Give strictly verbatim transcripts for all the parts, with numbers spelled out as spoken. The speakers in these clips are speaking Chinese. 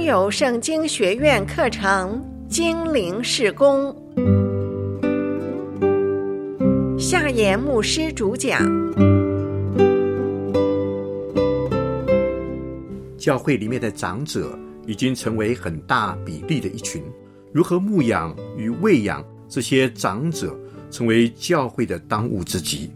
有圣经学院课程精灵事工，夏言牧师主讲。 教会里面的长者已经成为很大比例的一群，如何牧养与喂养这些长者，成为教会的当务之急。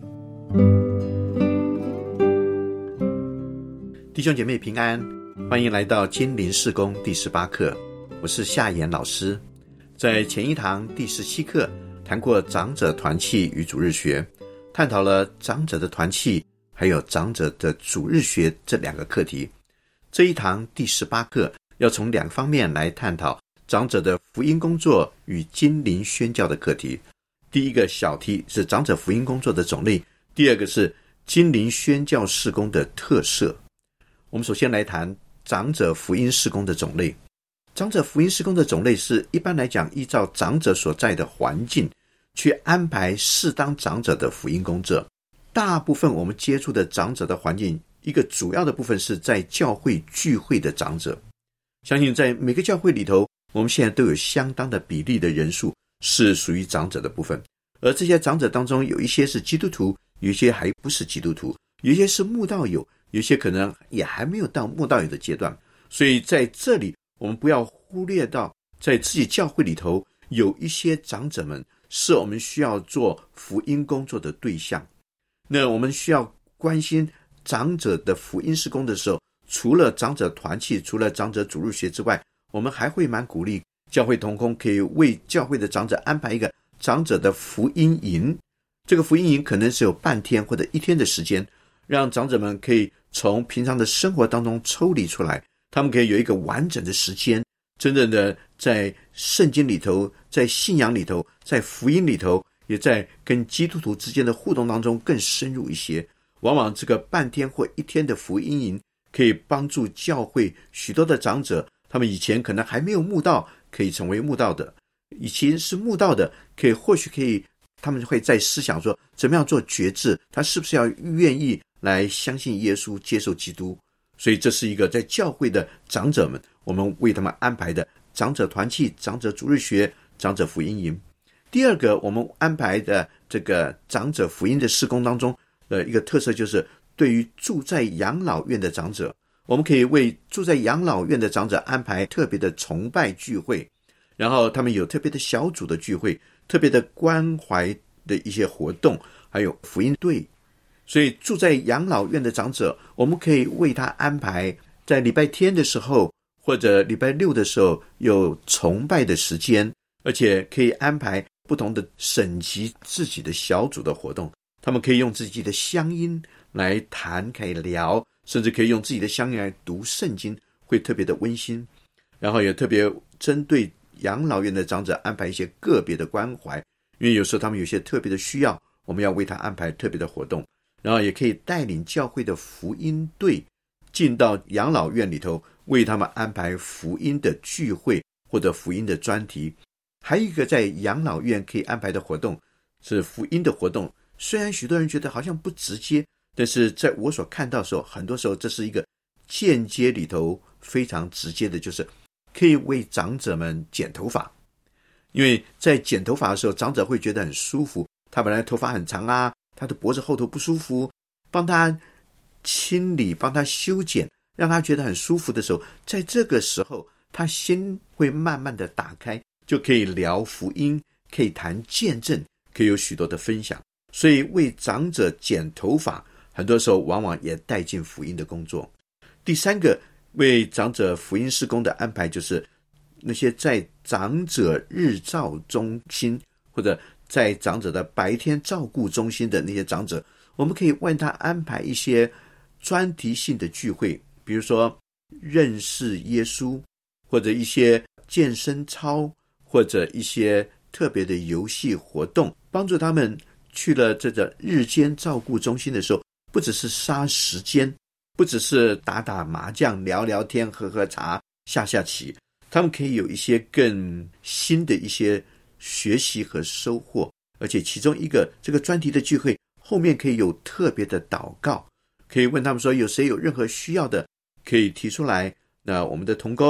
弟兄姐妹平安，欢迎来到精灵事工第十八课，我是夏言老师。在前一堂第十七课谈过长者团契与主日学，探讨了长者的团契还有长者的主日学这两个课题。这一堂第十八课要从两方面来探讨长者的福音工作与精灵宣教的课题。第一个小题是长者福音工作的种类，第二个是精灵宣教事工的特色。我们首先来谈长者福音事工的种类。长者福音事工的种类是一般来讲依照长者所在的环境去安排适当长者的福音工作。大部分我们接触的长者的环境，一个主要的部分是在教会聚会的长者。相信在每个教会里头，我们现在都有相当的比例的人数是属于长者的部分，而这些长者当中有一些是基督徒，有一些还不是基督徒，有一些是慕道友，有一些可能也还没有到慕道友的阶段。所以在这里我们不要忽略到在自己教会里头有一些长者们是我们需要做福音工作的对象。那我们需要关心长者的福音事工的时候，除了长者团契，除了长者主日学之外，我们还会蛮鼓励教会同工可以为教会的长者安排一个长者的福音营。这个福音营可能是有半天或者一天的时间，让长者们可以从平常的生活当中抽离出来，他们可以有一个完整的时间，真正的在圣经里头，在信仰里头，在福音里头，也在跟基督徒之间的互动当中更深入一些。往往这个半天或一天的福音营可以帮助教会许多的长者，他们以前可能还没有慕道，可以成为慕道的，以前是慕道的，可以或许可以他们会在思想说怎么样做决志，他是不是要愿意来相信耶稣，接受基督。所以这是一个在教会的长者们，我们为他们安排的长者团契、长者主日学、长者福音营。第二个我们安排的这个长者福音的事工当中的一个特色，就是对于住在养老院的长者，我们可以为住在养老院的长者安排特别的崇拜聚会，然后他们有特别的小组的聚会，特别的关怀的一些活动，还有福音队。所以住在养老院的长者，我们可以为他安排在礼拜天的时候或者礼拜六的时候有崇拜的时间，而且可以安排不同的省级自己的小组的活动。他们可以用自己的乡音来谈，可以聊，甚至可以用自己的乡音来读圣经，会特别的温馨。然后也特别针对养老院的长者安排一些个别的关怀，因为有时候他们有些特别的需要，我们要为他安排特别的活动。然后也可以带领教会的福音队进到养老院里头，为他们安排福音的聚会或者福音的专题。还有一个在养老院可以安排的活动是福音的活动。虽然许多人觉得好像不直接，但是在我所看到的时候，很多时候这是一个间接里头非常直接的，就是可以为长者们剪头发。因为在剪头发的时候，长者会觉得很舒服，他本来头发很长啊，他的脖子后头不舒服，帮他清理，帮他修剪，让他觉得很舒服的时候，在这个时候他心会慢慢的打开，就可以聊福音，可以谈见证，可以有许多的分享。所以为长者剪头发很多时候往往也带进福音的工作。第三个为长者福音事工的安排，就是那些在长者日照中心或者在长者的白天照顾中心的那些长者，我们可以为他安排一些专题性的聚会，比如说认识耶稣，或者一些健身操，或者一些特别的游戏活动，帮助他们去了这个日间照顾中心的时候，不只是杀时间，不只是打打麻将，聊聊天，喝喝茶，下下棋，他们可以有一些更新的一些学习和收获。而且其中一个这个专题的聚会后面可以有特别的祷告，可以问他们说有谁有任何需要的可以提出来，那我们的同工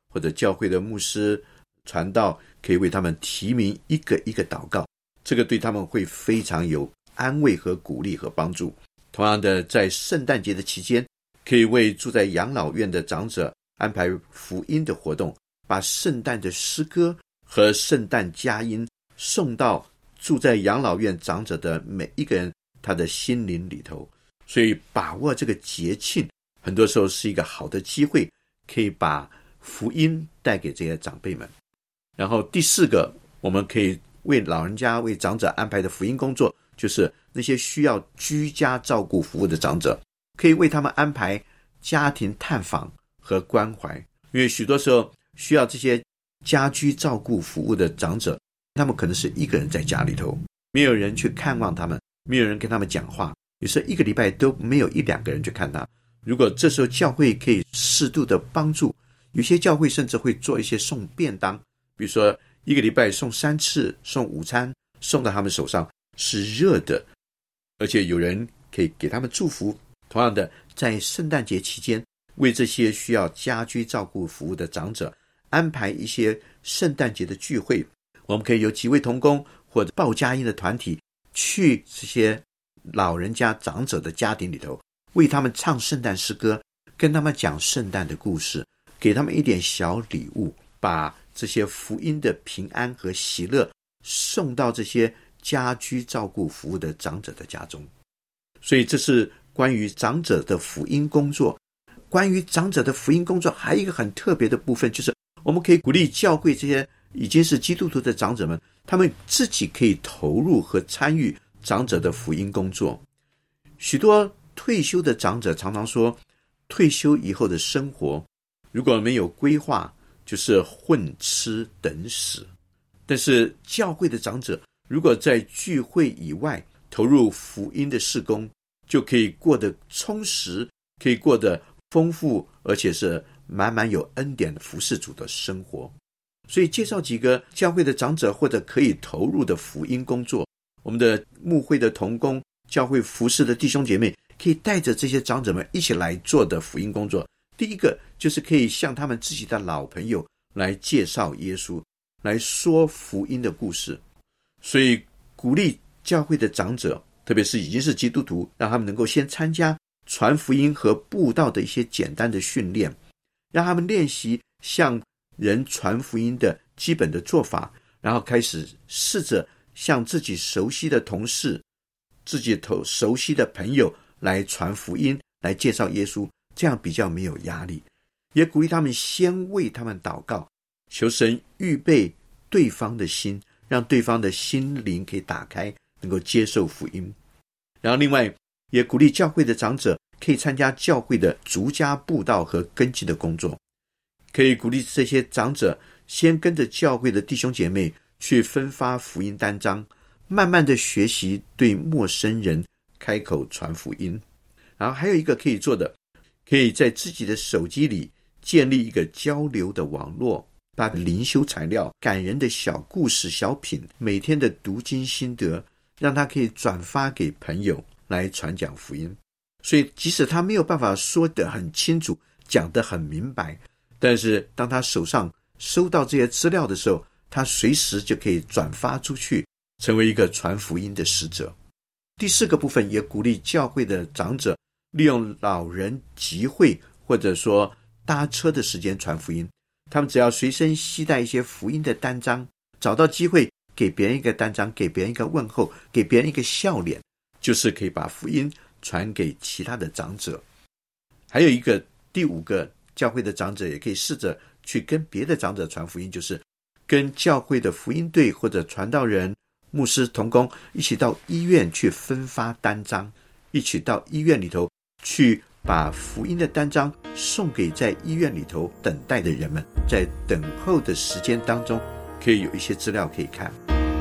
或者教会的牧师传道可以为他们提名一个一个祷告，这个对他们会非常有安慰和鼓励和帮助。同样的，在圣诞节的期间，可以为住在养老院的长者安排福音的活动，把圣诞的诗歌和圣诞佳音送到住在养老院长者的每一个人他的心灵里头。所以把握这个节庆，很多时候是一个好的机会，可以把福音带给这些长辈们。然后第四个，我们可以为老人家为长者安排的福音工作，就是那些需要居家照顾服务的长者，可以为他们安排家庭探访和关怀。因为许多时候需要这些家居照顾服务的长者，他们可能是一个人在家里头，没有人去看望他们，没有人跟他们讲话，有时候一个礼拜都没有一两个人去看他。如果这时候教会可以适度的帮助，有些教会甚至会做一些送便当，比如说一个礼拜送三次，送午餐送到他们手上，是热的，而且有人可以给他们祝福。同样的，在圣诞节期间，为这些需要家居照顾服务的长者安排一些圣诞节的聚会，我们可以有几位同工或者报佳音的团体去这些老人家长者的家庭里头，为他们唱圣诞诗歌，跟他们讲圣诞的故事，给他们一点小礼物，把这些福音的平安和喜乐送到这些家居照顾服务的长者的家中。所以这是关于长者的福音工作。关于长者的福音工作还有一个很特别的部分，就是我们可以鼓励教会这些已经是基督徒的长者们，他们自己可以投入和参与长者的福音工作。许多退休的长者常常说，退休以后的生活如果没有规划，就是混吃等死。但是教会的长者如果在聚会以外投入福音的事工，就可以过得充实，可以过得丰富，而且是满满有恩典的服侍主的生活。所以介绍几个教会的长者或者可以投入的福音工作，我们的牧会的同工，教会服侍的弟兄姐妹可以带着这些长者们一起来做的福音工作。第一个就是可以向他们自己的老朋友来介绍耶稣，来说福音的故事。所以鼓励教会的长者，特别是已经是基督徒，让他们能够先参加传福音和布道的一些简单的训练，让他们练习向人传福音的基本的做法，然后开始试着向自己熟悉的同事，自己熟悉的朋友来传福音，来介绍耶稣，这样比较没有压力。也鼓励他们先为他们祷告，求神预备对方的心，让对方的心灵可以打开，能够接受福音。然后另外也鼓励教会的长者可以参加教会的逐家布道和根基的工作，可以鼓励这些长者先跟着教会的弟兄姐妹去分发福音单张，慢慢的学习对陌生人开口传福音。然后还有一个可以做的，可以在自己的手机里建立一个交流的网络，把灵修材料、感人的小故事、小品、每天的读经心得，让他可以转发给朋友来传讲福音。所以即使他没有办法说得很清楚，讲得很明白，但是当他手上收到这些资料的时候，他随时就可以转发出去，成为一个传福音的使者。第四个部分也鼓励教会的长者利用老人集会或者说搭车的时间传福音。他们只要随身携带一些福音的单张，找到机会给别人一个单张，给别人一个问候，给别人一个笑脸，就是可以把福音传给其他的长者。还有一个第五个，教会的长者也可以试着去跟别的长者传福音，就是跟教会的福音队或者传道人、牧师同工一起到医院去分发单张，一起到医院里头去把福音的单张送给在医院里头等待的人们，在等候的时间当中可以有一些资料可以看。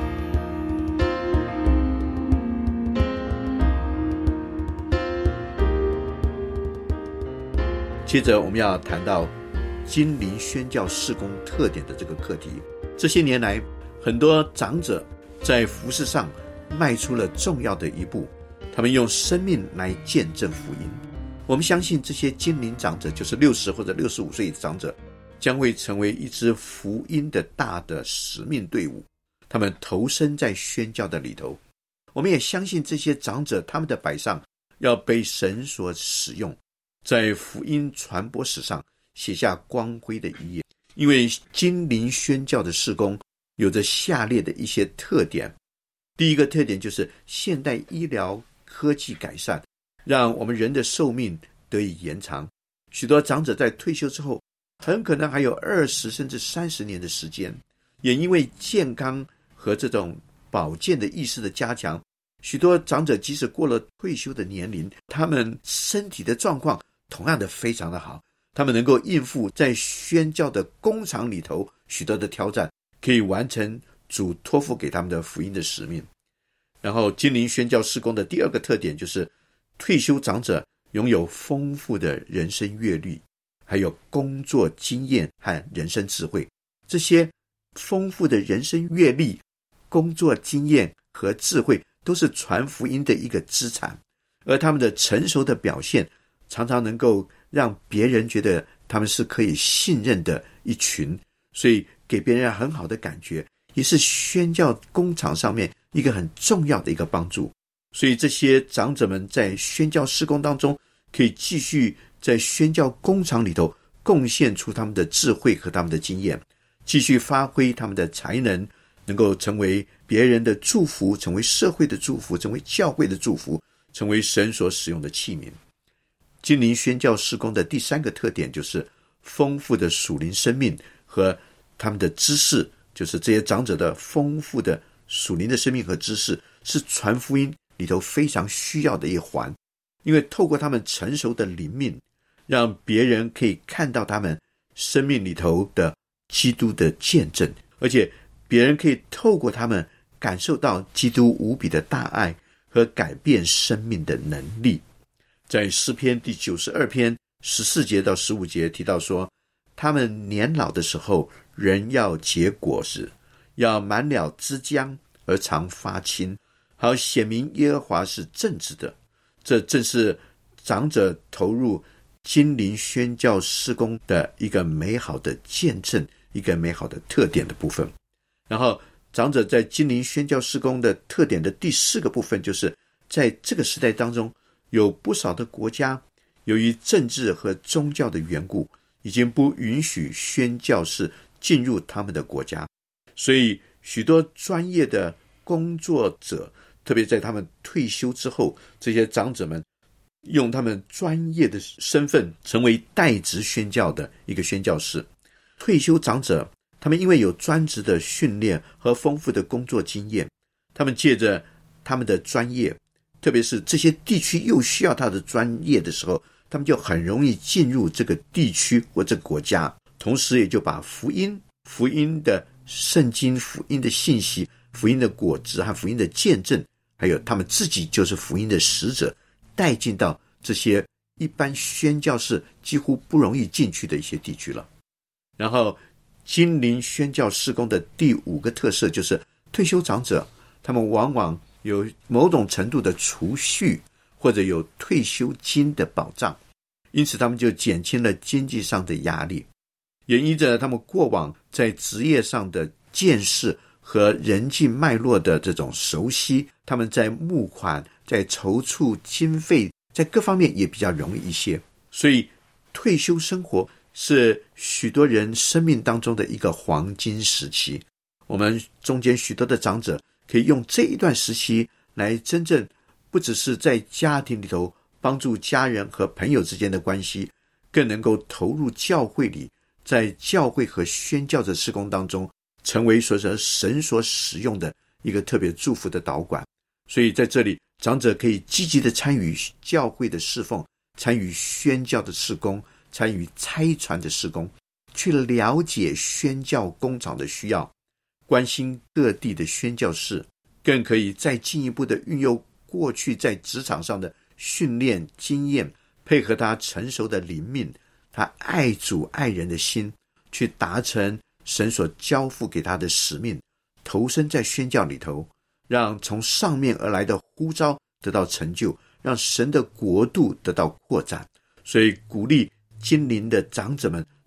接着我们要谈到金陵宣教事工特点的这个课题。这些年来，很多长者在服事上迈出了重要的一步，他们用生命来见证福音。我们相信这些金陵长者，就是六十或者六十五岁的长者， 将会成为一支福音的大的使命队伍，他们投身在宣教的里头。我们也相信这些长者他们的摆上要被神所使用，在福音传播史上写下光辉的一页。因为金陵宣教的事工有着下列的一些特点。第一个特点就是现代医疗科技改善，让我们人的寿命得以延长。许多长者在退休之后很可能还有二十甚至三十年的时间，也因为健康和这种保健的意识的加强，许多长者即使过了退休的年龄，他们身体的状况同样的非常的好，他们能够应付在宣教的工厂里头许多的挑战，可以完成主托付给他们的福音的使命。然后金陵宣教事工的第二个特点就是退休长者拥有丰富的人生阅历，还有工作经验和人生智慧。这些丰富的人生阅历、工作经验和智慧都是传福音的一个资产，而他们的成熟的表现常常能够让别人觉得他们是可以信任的一群，所以给别人很好的感觉，也是宣教工厂上面一个很重要的一个帮助。所以这些长者们在宣教事工当中可以继续在宣教工厂里头贡献出他们的智慧和他们的经验，继续发挥他们的才能，能够成为别人的祝福，成为社会的祝福，成为教会的祝福，成为神所使用的器皿。金陵宣教事工的第三个特点就是丰富的属灵生命和他们的知识，就是这些长者的丰富的属灵的生命和知识是传福音里头非常需要的一环。因为透过他们成熟的灵命，让别人可以看到他们生命里头的基督的见证，而且别人可以透过他们感受到基督无比的大爱和改变生命的能力。在诗篇第九十二篇十四节到十五节提到说，他们年老的时候人要结果子，要满了枝浆而常发青，好显明耶和华是正直的。这正是长者投入金陵宣教事工的一个美好的见证，一个美好的特点的部分。然后长者在金陵宣教事工的特点的第四个部分，就是在这个时代当中，有不少的国家由于政治和宗教的缘故，已经不允许宣教士进入他们的国家，所以许多专业的工作者，特别在他们退休之后，这些长者们用他们专业的身份成为代职宣教的一个宣教士。退休长者他们因为有专职的训练和丰富的工作经验，他们借着他们的专业，特别是这些地区又需要他的专业的时候，他们就很容易进入这个地区或这个国家，同时也就把福音福音的圣经、福音的信息、福音的果子和福音的见证，还有他们自己就是福音的使者，带进到这些一般宣教士几乎不容易进去的一些地区了。然后金陵宣教事工的第五个特色就是退休长者他们往往有某种程度的储蓄或者有退休金的保障，因此他们就减轻了经济上的压力，也依着他们过往在职业上的见识和人际脉络的这种熟悉，他们在募款、在筹措经费，在各方面也比较容易一些。所以退休生活是许多人生命当中的一个黄金时期，我们中间许多的长者可以用这一段时期来真正不只是在家庭里头帮助家人和朋友之间的关系，更能够投入教会里，在教会和宣教的事工当中成为所者神所使用的一个特别祝福的导管。所以在这里长者可以积极的参与教会的侍奉，参与宣教的事工，参与差传的事工，去了解宣教工厂的需要，关心各地的宣教士，更可以再进一步的运用过去在职场上的训练经验，配合他成熟的灵命，他爱主爱人的心，去达成神所交付给他的使命，投身在宣教里头，让从上面而来的呼召得到成就，让神的国度得到扩展。所以鼓励金陵的长者们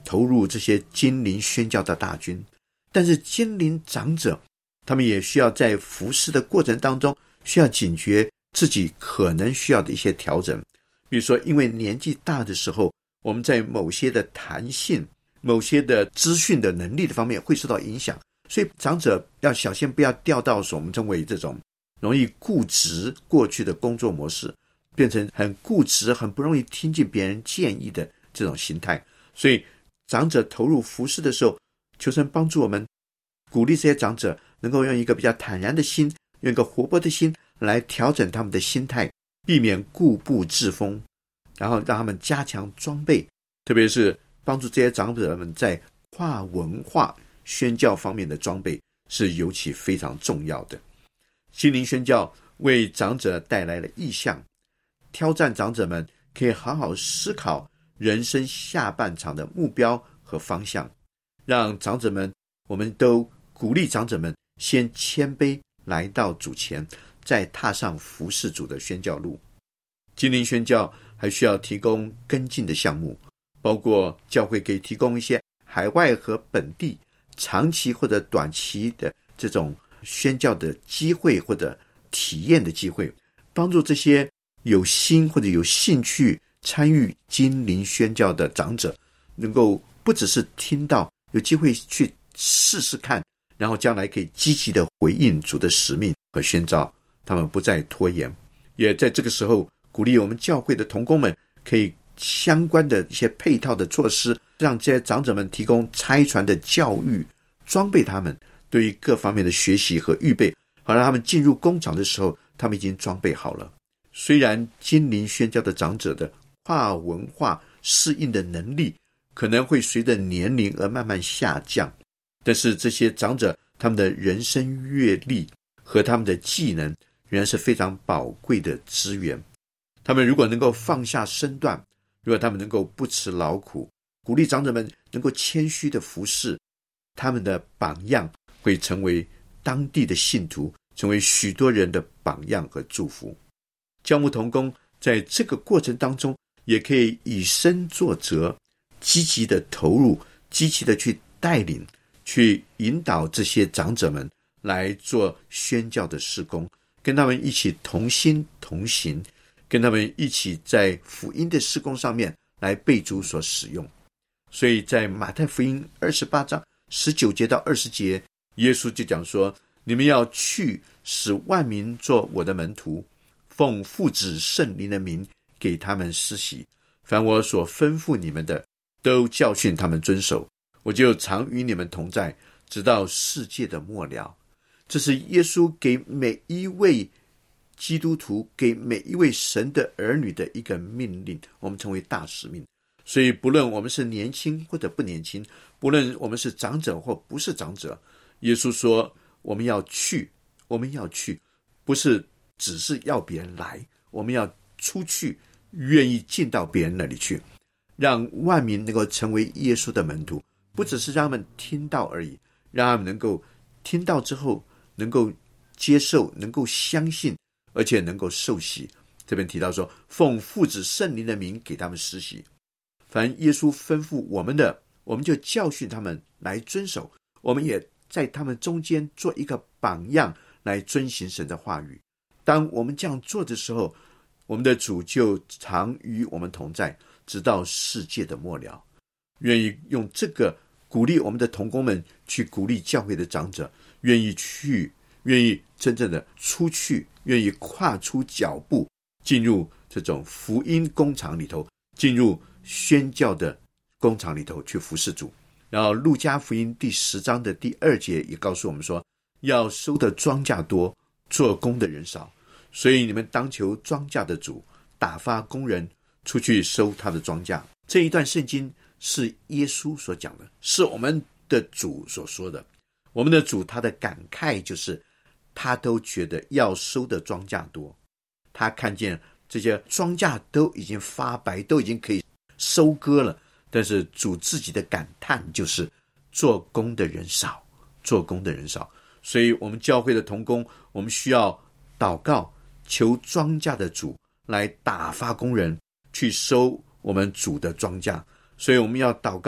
投入这些金陵宣教的大军，但是金陵长者他们也需要在服侍的过程当中需要警觉自己可能需要的一些调整。比如说因为年纪大的时候，我们在某些的弹性某些的资讯的能力的方面会受到影响，所以长者要小心不要掉到我们称为这种容易固执过去的工作模式，变成很固执很不容易听进别人建议的这种心态。所以长者投入服事的时候，求神帮助我们鼓励这些长者能够用一个比较坦然的心，用一个活泼的心来调整他们的心态，避免固步自封，然后让他们加强装备，特别是帮助这些长者们在跨文化宣教方面的装备是尤其非常重要的。心灵宣教为长者带来了意向，挑战长者们可以好好思考人生下半场的目标和方向，让长者们，我们都鼓励长者们先谦卑来到主前，再踏上服侍主的宣教路。心灵宣教还需要提供跟进的项目，包括教会可以提供一些海外和本地长期或者短期的这种宣教的机会或者体验的机会，帮助这些有心或者有兴趣参与金陵宣教的长者能够不只是听到，有机会去试试看，然后将来可以积极的回应主的使命和宣召，他们不再拖延。也在这个时候鼓励我们教会的同工们可以相关的一些配套的措施，让这些长者们提供差传的教育，装备他们对于各方面的学习和预备，好让他们进入工厂的时候他们已经装备好了。虽然金陵宣教的长者的跨文化适应的能力可能会随着年龄而慢慢下降，但是这些长者他们的人生阅历和他们的技能仍然是非常宝贵的资源。他们如果能够放下身段，如果他们能够不辞劳苦，鼓励长者们能够谦虚的服侍，他们的榜样会成为当地的信徒，成为许多人的榜样和祝福。教牧同工在这个过程当中也可以以身作则，积极的投入，积极的去带领，去引导这些长者们来做宣教的事工，跟他们一起同心同行，跟他们一起在福音的事工上面来被主所使用。所以在马太福音二十八章十九节到二十节，耶稣就讲说，你们要去，使万民做我的门徒，奉父子圣灵的名给他们施洗，凡我所吩咐你们的，都教训他们遵守，我就常与你们同在，直到世界的末了。这是耶稣给每一位基督徒，给每一位神的儿女的一个命令，我们称为大使命。所以不论我们是年轻或者不年轻，不论我们是长者或不是长者，耶稣说我们要去，我们要去，不是只是要别人来，我们要出去，愿意进到别人那里去，让万民能够成为耶稣的门徒，不只是让他们听到而已，让他们能够听到之后能够接受，能够相信，而且能够受洗。这边提到说，奉父子圣灵的名给他们施洗，凡耶稣吩咐我们的，我们就教训他们来遵守，我们也在他们中间做一个榜样来遵行神的话语。当我们这样做的时候，我们的主就常与我们同在，直到世界的末了。愿意用这个鼓励我们的同工们，去鼓励教会的长者，愿意去，愿意真正的出去，愿意跨出脚步，进入这种福音工厂里头，进入宣教的工厂里头去服侍主。然后路加福音第十章的第二节也告诉我们说，要收的庄稼多，做工的人少，所以你们当求庄稼的主打发工人出去收他的庄稼。这一段圣经是耶稣所讲的，是我们的主所说的。我们的主他的感慨就是，他都觉得要收的庄稼多，他看见这些庄稼都已经发白，都已经可以收割了，但是主自己的感叹就是做工的人少，做工的人少。所以我们教会的同工，我们需要祷告，求庄稼的主来打发工人去收我们主的庄稼。所以我们要祷告，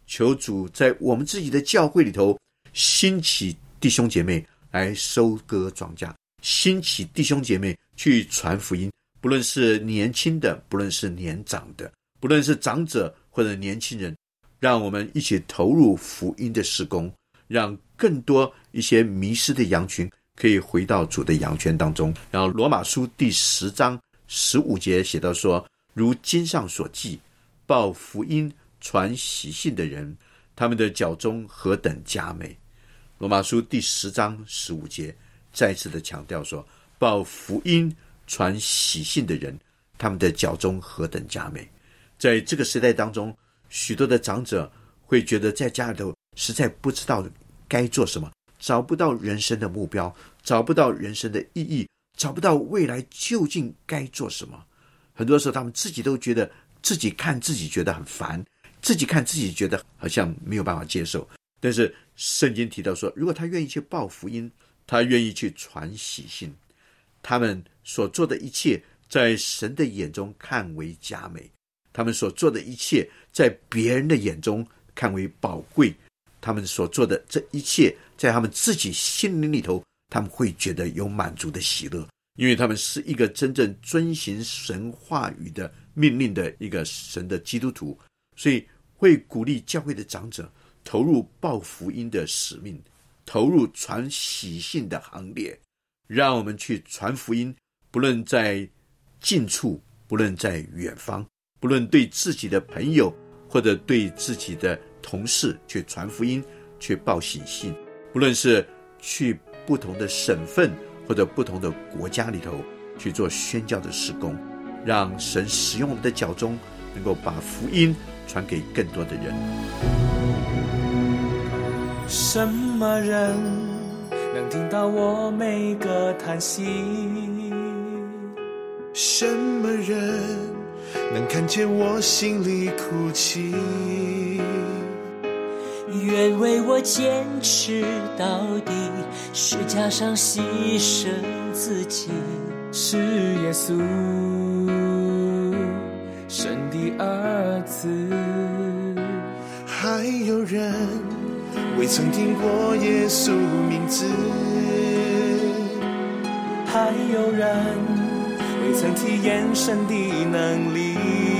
求主在我们自己的教会里头兴起弟兄姐妹来收割庄稼，兴起弟兄姐妹去传福音，不论是年轻的，不论是年长的，不论是长者或者年轻人，让我们一起投入福音的事工，让更多一些迷失的羊群可以回到主的羊圈当中。然后罗马书第十章十五节写到说，如经上所记，报福音传喜信的人，他们的脚中何等佳美。罗马书第十章十五节再次的强调说，报福音传喜信的人，他们的脚中何等佳美。在这个时代当中，许多的长者会觉得在家里头实在不知道该做什么，找不到人生的目标，找不到人生的意义，找不到未来究竟该做什么。很多时候他们自己都觉得自己看自己觉得很烦，自己看自己觉得好像没有办法接受。但是圣经提到说，如果他愿意去报福音，他愿意去传喜信，他们所做的一切在神的眼中看为佳美，他们所做的一切在别人的眼中看为宝贵，他们所做的这一切在他们自己心灵里头，他们会觉得有满足的喜乐，因为他们是一个真正遵行神话语的命令的一个神的基督徒，所以会鼓励教会的长者投入报福音的使命，投入传喜信的行列，让我们去传福音，不论在近处，不论在远方，不论对自己的朋友或者对自己的同事去传福音，去报喜信，不论是去不同的省份或者不同的国家里头去做宣教的事工，让神使用我们的脚中，能够把福音传给更多的人。 什么人能听到我每个叹息？ 什么人能看见我心里哭泣？ 愿为我坚持到底，十架上牺牲自己，是耶稣神的儿子。 还有人未曾听过耶稣名字， 还有人未曾体验神的能力，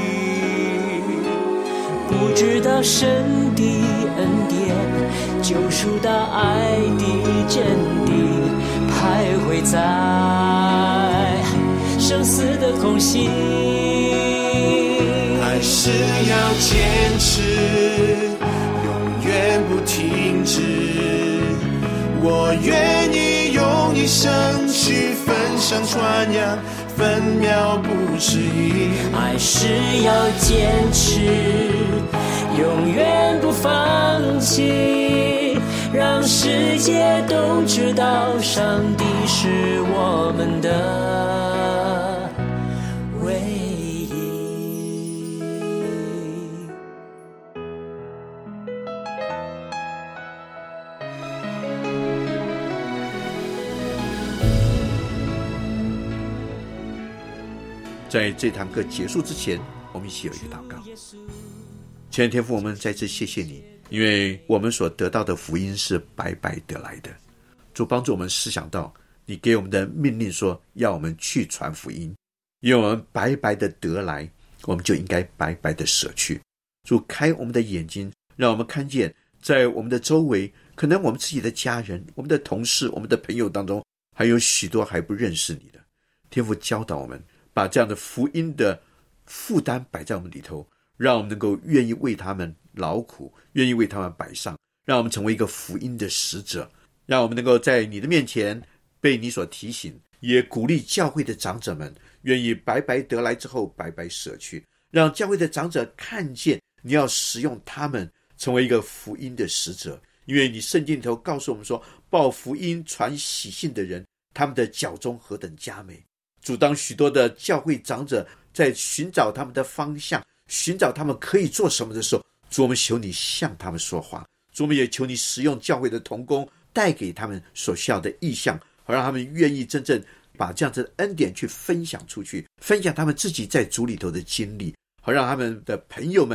不知道神的恩典，救赎到爱的真谛，徘徊在生死的空隙。 还是要坚持，永远不停止。我愿意用一生去分享传扬，分秒不迟疑。 爱是要坚持，永远不放弃，让世界都知道上帝是我们的唯一。 在这堂课结束之前，我们一起有一个祷告。亲爱的天父，我们再次谢谢你，因为我们所得到的福音是白白得来的。主帮助我们思想到你给我们的命令说要我们去传福音，因为我们白白的得来，我们就应该白白的舍去。主开我们的眼睛，让我们看见在我们的周围，可能我们自己的家人、我们的同事、我们的朋友当中，还有许多还不认识你的。天父教导我们把这样的福音的负担摆在我们里头，让我们能够愿意为他们劳苦，愿意为他们摆上，让我们成为一个福音的使者，让我们能够在你的面前被你所提醒，也鼓励教会的长者们愿意白白得来之后白白舍去，让教会的长者看见你要使用他们成为一个福音的使者。因为你圣经里头告诉我们说，报福音传喜信的人，他们的脚中何等佳美。主，当许多的教会长者在寻找他们的方向，寻找他们可以做什么的时候，主，我们求你向他们说话。主，我们也求你使用教会的同工，带给他们所需要的意向，好让他们愿意真正把这样子的恩典去分享出去，分享他们自己在主里头的经历，好让他们的朋友们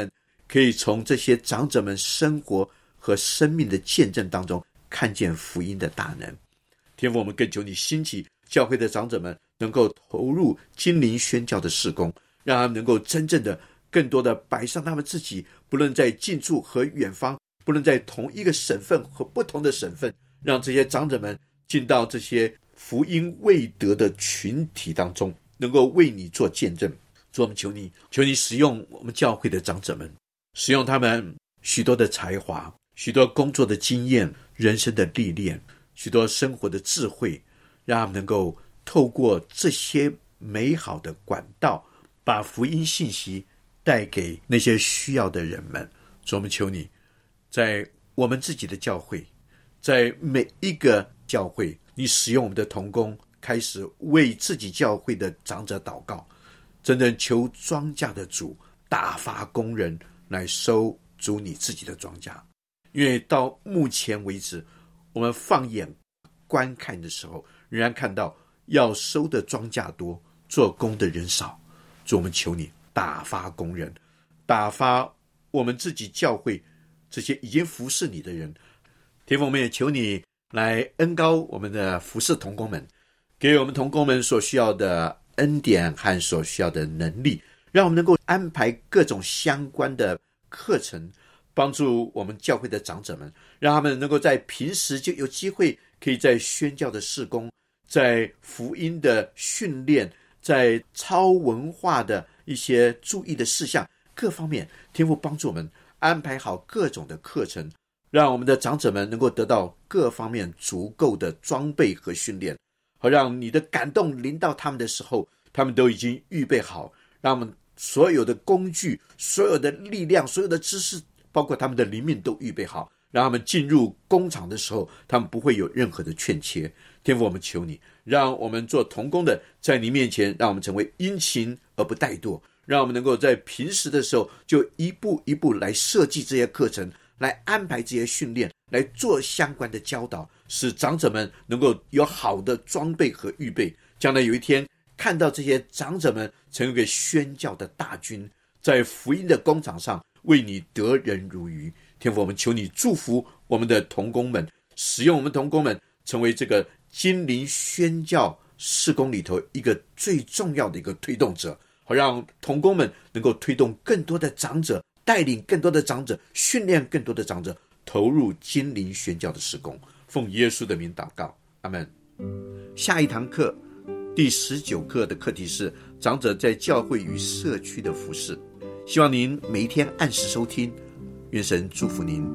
可以从这些长者们生活和生命的见证当中看见福音的大能。天父，我们更求你兴起教会的长者们能够投入精灵宣教的事工，让他们能够真正的更多的摆上他们自己，不论在近处和远方，不论在同一个省份和不同的省份，让这些长者们进到这些福音未得的群体当中，能够为你做见证。主，我们求你，求你使用我们教会的长者们，使用他们许多的才华，许多工作的经验，人生的历练，许多生活的智慧，让他们能够透过这些美好的管道，把福音信息带给那些需要的人们。主，我们求你，在我们自己的教会，在每一个教会，你使用我们的同工，开始为自己教会的长者祷告，真正求庄稼的主打发工人来收主你自己的庄稼。因为到目前为止，我们放眼观看的时候，仍然看到要收的庄稼多，做工的人少。主，我们求你打发工人，打发我们自己教会这些已经服侍你的人。天父，我们也求你来恩膏我们的服侍同工们，给我们同工们所需要的恩典和所需要的能力，让我们能够安排各种相关的课程，帮助我们教会的长者们，让他们能够在平时就有机会可以在宣教的事工，在福音的训练，在超文化的一些注意的事项各方面，天父帮助我们安排好各种的课程，让我们的长者们能够得到各方面足够的装备和训练，好让你的感动临到他们的时候，他们都已经预备好，让我们所有的工具，所有的力量，所有的知识，包括他们的灵命都预备好，让他们进入工厂的时候，他们不会有任何的欠缺。天父，我们求你，让我们做同工的在你面前，让我们成为殷勤而不怠惰，让我们能够在平时的时候就一步一步来设计这些课程，来安排这些训练，来做相关的教导，使长者们能够有好的装备和预备，将来有一天看到这些长者们成为一个宣教的大军，在福音的工厂上为你得人如鱼。天父，我们求你祝福我们的同工们，使用我们同工们成为这个精灵宣教事工里头一个最重要的一个推动者，好让同工们能够推动更多的长者，带领更多的长者，训练更多的长者，投入精灵宣教的事工。奉耶稣的名祷告，阿们。下一堂课第十九课的课题是长者在教会与社区的服事，希望您每一天按时收听，愿神祝福您。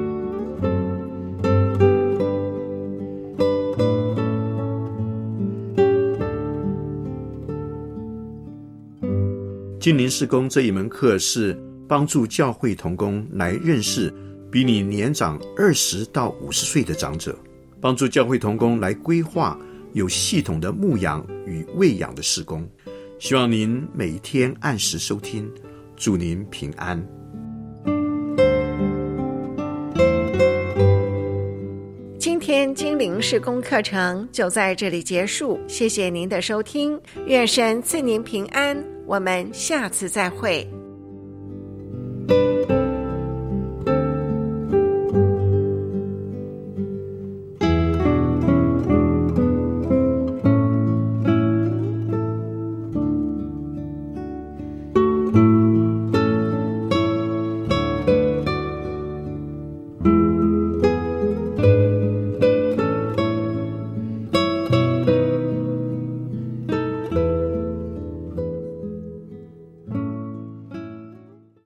精灵事工这一门课是帮助教会同工来认识比你年长二十到五十岁的长者，帮助教会同工来规划有系统的牧养与喂养的事工。希望您每天按时收听，祝您平安。 今天精灵事工课程就在这里结束，谢谢您的收听，愿神赐您平安，我们下次再会。